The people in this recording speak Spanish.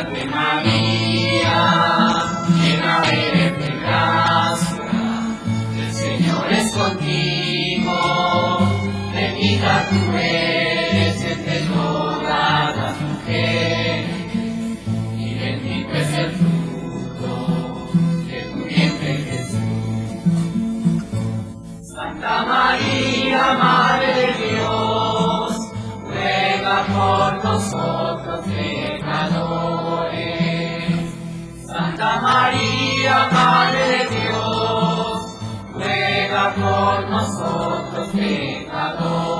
Ave María, llena eres de gracia, el Señor es contigo, bendita tú eres entre todas las mujeres, y bendito es el fruto de tu vientre Jesús. Santa María, Madre de Dios, ruega por nosotros pecadores. Santa María, Madre de Dios, ruega por nosotros pecadores.